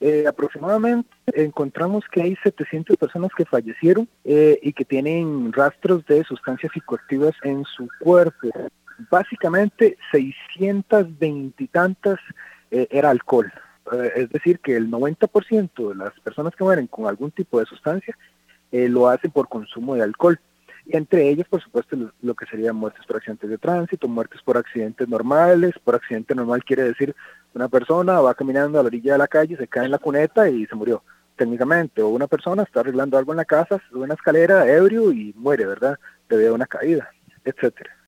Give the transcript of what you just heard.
Aproximadamente encontramos que hay 700 personas que fallecieron y que tienen rastros de sustancias psicoactivas en su cuerpo. Básicamente 620 y tantas era alcohol. Es decir, que el 90% de las personas que mueren con algún tipo de sustancia lo hacen por consumo de alcohol. Y entre ellos, por supuesto, lo que serían muertes por accidentes de tránsito, muertes por accidentes normales. Por accidente normal quiere decir una persona va caminando a la orilla de la calle, se cae en la cuneta y se murió, técnicamente. O una persona está arreglando algo en la casa, sube una escalera ebrio y muere, ¿verdad? Debido a una caída, etcétera.